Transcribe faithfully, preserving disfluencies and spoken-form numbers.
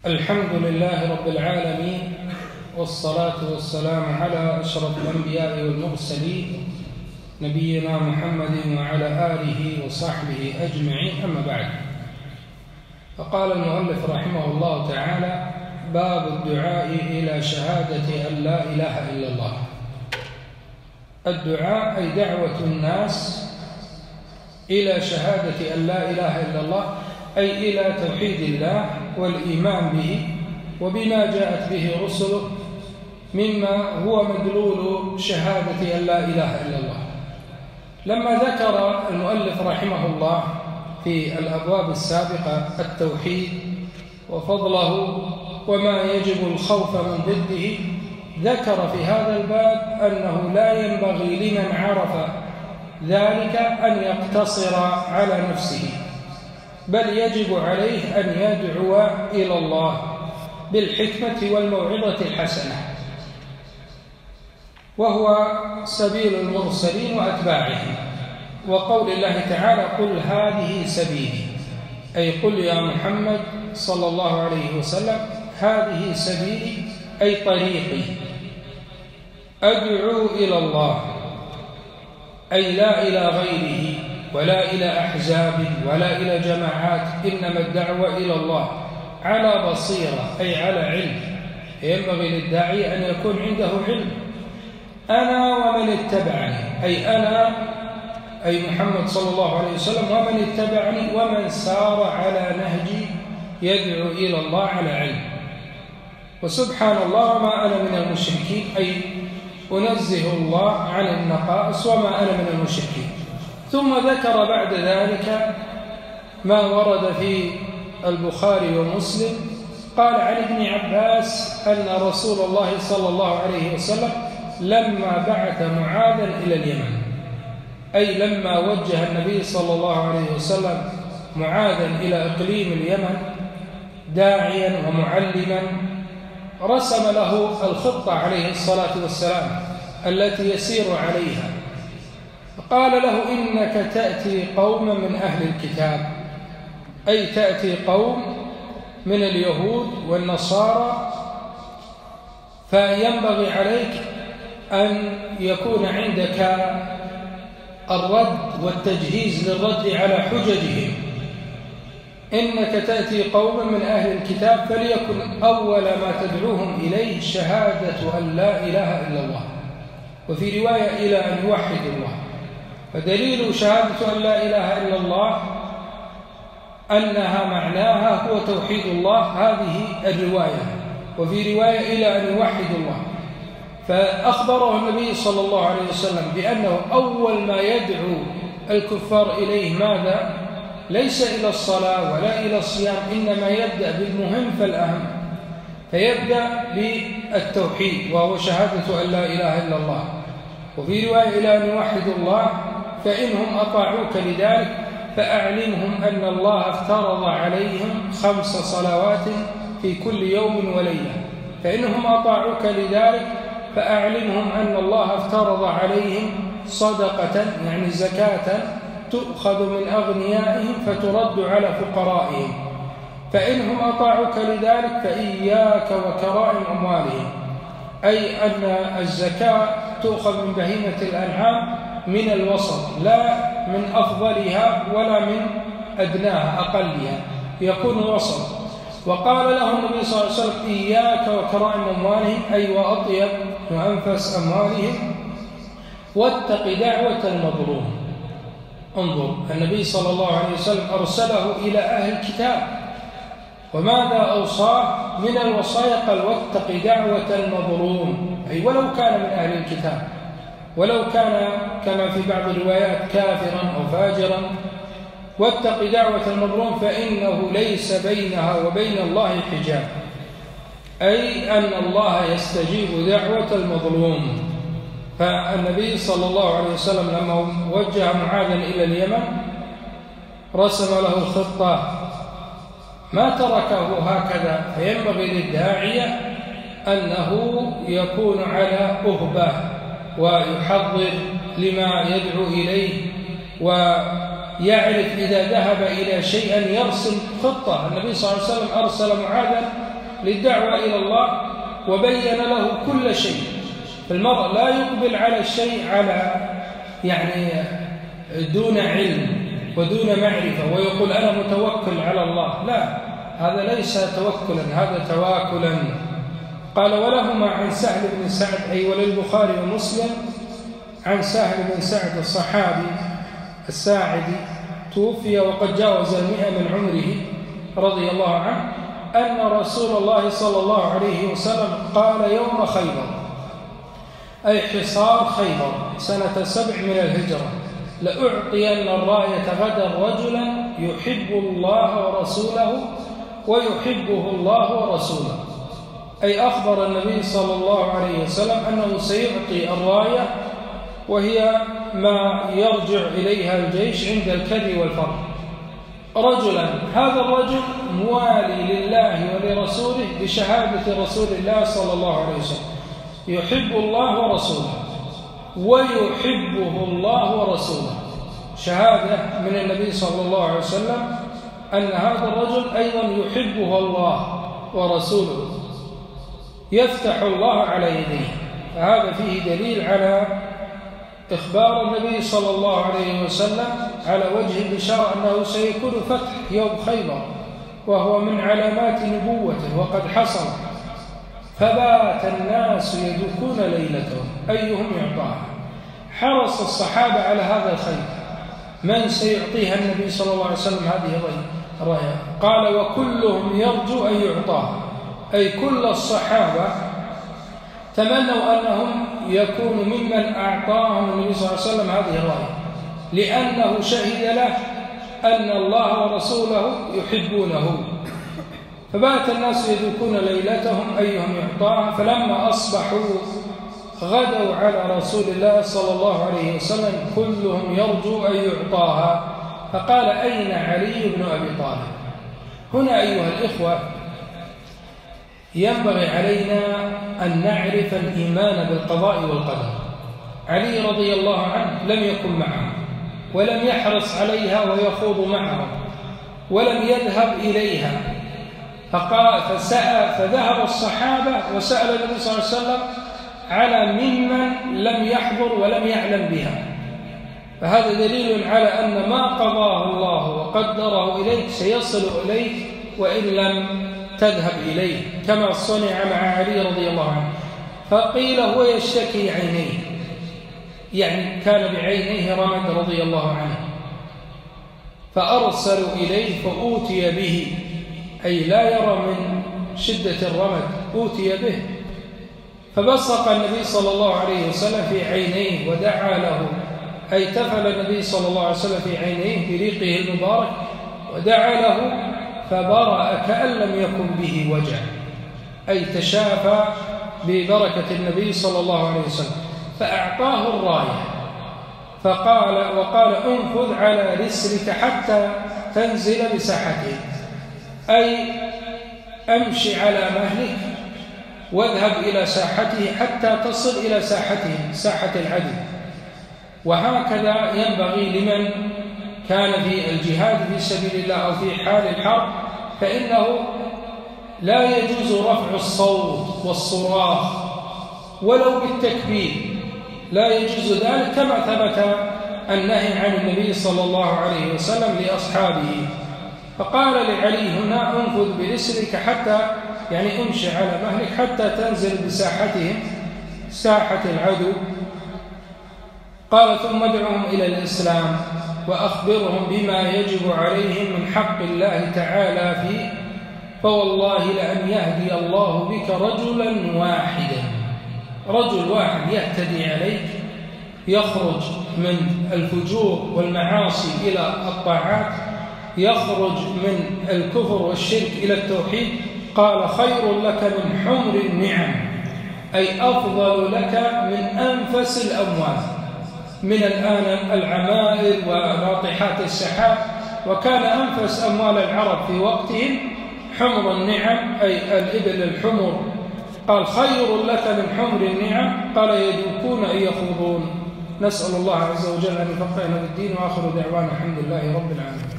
الحمد لله رب العالمين، والصلاة والسلام على أشرف الأنبياء والمرسلين نبينا محمد وعلى آله وصحبه أجمعين، أما بعد. فقال المؤلف رحمه الله تعالى: باب الدعاء إلى شهادة أن لا إله إلا الله. الدعاء أي دعوة الناس إلى شهادة أن لا إله إلا الله، أي إلى توحيد الله والإيمان به وبما جاءت به رسله مما هو مدلول شهادة أن لا إله إلا الله. لما ذكر المؤلف رحمه الله في الأبواب السابقة التوحيد وفضله وما يجب الخوف من ضده، ذكر في هذا الباب أنه لا ينبغي لمن عرف ذلك أن يقتصر على نفسه، بل يجب عليه أن يدعو إلى الله بالحكمة والموعظة الحسنة، وهو سبيل المرسلين وأتباعهم. وقول الله تعالى: قل هذه سبيلي، أي قل يا محمد صلى الله عليه وسلم هذه سبيلي أي طريقي، أدعو إلى الله، أي لا إلى غيره ولا إلى أحزاب ولا إلى جماعات، إنما الدعوة إلى الله على بصيرة أي على علم. ينبغي للداعي أن يكون عنده علم. أنا ومن اتبعني، أي أنا أي محمد صلى الله عليه وسلم ومن اتبعني ومن سار على نهجي يدعو إلى الله على علم. وسبحان الله وما أنا من المشركين، أي أنزه الله عن النقائص وما أنا من المشركين. ثم ذكر بعد ذلك ما ورد في البخاري ومسلم، قال عن ابن عباس أن رسول الله صلى الله عليه وسلم لما بعث معاذا إلى اليمن، أي لما وجه النبي صلى الله عليه وسلم معاذا إلى إقليم اليمن داعيا ومعلما، رسم له الخطة عليه الصلاة والسلام التي يسير عليها. قال له: إنك تأتي قوما من أهل الكتاب، أي تأتي قوم من اليهود والنصارى، فينبغي عليك أن يكون عندك الرد والتجهيز للرد على حججهم. إنك تأتي قوما من أهل الكتاب، فليكن أول ما تدعوهم إليه شهادة أن لا إله إلا الله، وفي رواية إلى أن يوحدوا الله. فدليل شهادة أن لا إله إلا الله أنها معناها هو توحيد الله، هذه الرواية. وفي رواية إلى أن يوحدوا الله. فأخبره النبي صلى الله عليه وسلم بأنه أول ما يدعو الكفار إليه ماذا؟ ليس إلى الصلاة ولا إلى الصيام، إنما يبدأ بالمهم فالأهم، فيبدأ بالتوحيد وهو شهادة أن لا إله إلا الله. وفي رواية إلى أن يوحدوا الله، فإنهم أطاعوك لذلك فأعلمهم أن الله افترض عليهم خمس صلوات في كل يوم وليلة. فإنهم أطاعوك لذلك فأعلمهم أن الله افترض عليهم صدقة، يعني زكاة، تؤخذ من أغنيائهم فترد على فقرائهم. فإنهم أطاعوك لذلك فإياك وكرائم أموالهم، أي أن الزكاة تؤخذ من بهيمة الأنعام من الوسط، لا من أفضلها ولا من أدناها أقلها، يكون وسط. وقال له النبي صلى الله عليه وسلم: إياك وكرائم أموالهم، أي وأطيب وأنفس أموالهم، واتق دعوة المظلوم. انظر، النبي صلى الله عليه وسلم أرسله إلى أهل الكتاب، وماذا أوصاه من الوصايا؟ قال: واتق دعوة المظلوم، أي ولو كان من أهل الكتاب، ولو كان كما في بعض الروايات كافرا أو فاجرا. واتق دعوة المظلوم فإنه ليس بينها وبين الله حجاب، أي أن الله يستجيب دعوة المظلوم. فالنبي صلى الله عليه وسلم لما وجه معاذا إلى اليمن رسم له الخطة، ما تركه هكذا. فينبغي للداعية أنه يكون على أهبة ويحضر لما يدعو إليه، ويعرف إذا ذهب إلى شيء أن يرسم خطة. النبي صلى الله عليه وسلم أرسل معاذا للدعوة إلى الله وبين له كل شيء. فالمرء لا يقبل على الشيء على يعني دون علم ودون معرفة ويقول أنا متوكل على الله، لا، هذا ليس توكلا، هذا تواكلا. قال ولهما عن سهل بن سعد، أي وللبخاري ومسلم عن سهل بن سعد الصحابي الساعدي توفي وقد جاوز المئة من عمره رضي الله عنه، أن رسول الله صلى الله عليه وسلم قال يوم خيبر، أي حصار خيبر سنة سبع من الهجرة: لأعطين الراية غدا رجلا يحب الله ورسوله ويحبه الله ورسوله. أي أخبر النبي صلى الله عليه وسلم أنه سيعطي الراية، وهي ما يرجع إليها الجيش عند الكر والفر، رجلا، هذا الرجل موالي لله ولرسوله بشهادة رسول الله صلى الله عليه وسلم، يحب الله ورسوله ويحبه الله ورسوله، شهادة من النبي صلى الله عليه وسلم أن هذا الرجل أيضا يحبه الله ورسوله، يفتح الله على يديه. فهذا فيه دليل على إخبار النبي صلى الله عليه وسلم على وجه الإشارة أنه سيكون فتح يوم خيبر، وهو من علامات نبوته وقد حصل. فبات الناس يدوكون ليلتهم أيهم يعطاها. حرص الصحابة على هذا الخير، من سيعطيها النبي صلى الله عليه وسلم هذه الراية؟ قال وكلهم يرجو أن يعطاها، أي كل الصحابة تمنوا أنهم يكونوا ممن أعطاهم النبي صلى الله عليه وسلم هذه الراية، لأنه شهد له أن الله ورسوله يحبونه. فبات الناس يدوكون ليلتهم أيهم يعطاها، فلما أصبحوا غدوا على رسول الله صلى الله عليه وسلم كلهم يرجو أن يعطاها، فقال أين علي بن أبي طالب؟ هنا أيها الإخوة ينبغي علينا أن نعرف الإيمان بالقضاء والقدر. علي رضي الله عنه لم يكن معهم ولم يحرص عليها ويخوض معهم ولم يذهب إليها، فقال فسأل فذهب الصحابة وسأل النبي صلى الله عليه وسلم على ممن لم يحضر ولم يعلم بها. فهذا دليل على أن ما قضاه الله وقدره إليك سيصل إليك وإن لم تذهب إليه، كما صنع مع علي رضي الله عنه. فقيل هو يشتكي عينيه، يعني كان بعينيه رمد رضي الله عنه، فأرسلوا إليه فأوتي به، أي لا يرى من شدة الرمد، أوتي به. فبصق النبي صلى الله عليه وسلم في عينيه ودعا له، أي تفل النبي صلى الله عليه وسلم في عينيه بريقه المبارك ودعا له فبرأ كأن لم يكن به وجع، أي تشافى ببركة النبي صلى الله عليه وسلم. فأعطاه الراية فقال وقال انفذ على رسلك حتى تنزل بساحته، أي أمشي على مهلك واذهب إلى ساحته حتى تصل إلى ساحته، ساحة العدو. وهكذا ينبغي لمن كان في الجهاد في سبيل الله أو في حال الحرب، فإنه لا يجوز رفع الصوت والصراخ ولو بالتكبير، لا يجوز ذلك، كما ثبت النهي عن النبي صلى الله عليه وسلم لأصحابه. فقال لعلي هنا انفذ برسلك حتى، يعني امشي على مهلك حتى تنزل بساحتهم ساحة العدو. قال ثم ادعهم إلى الإسلام وأخبرهم بما يجب عليهم من حق الله تعالى فيه، فوالله لأن يهدي الله بك رجلا واحدا، رجل واحد يهتدي عليك، يخرج من الفجور والمعاصي إلى الطاعات، يخرج من الكفر والشرك إلى التوحيد، قال خير لك من حمر النعم، أي أفضل لك من أنفس الأموال. من الآن العمائر وناطحات السحاب، وكان أنفس أموال العرب في وقتهم حمر النعم، أي الإبل الحمر. قال خير لك من حمر النعم، قال يدوكون أن يخوضون. نسأل الله عز وجل أن يفقهنا بالدين، وآخر دعوانا الحمد لله رب العالمين.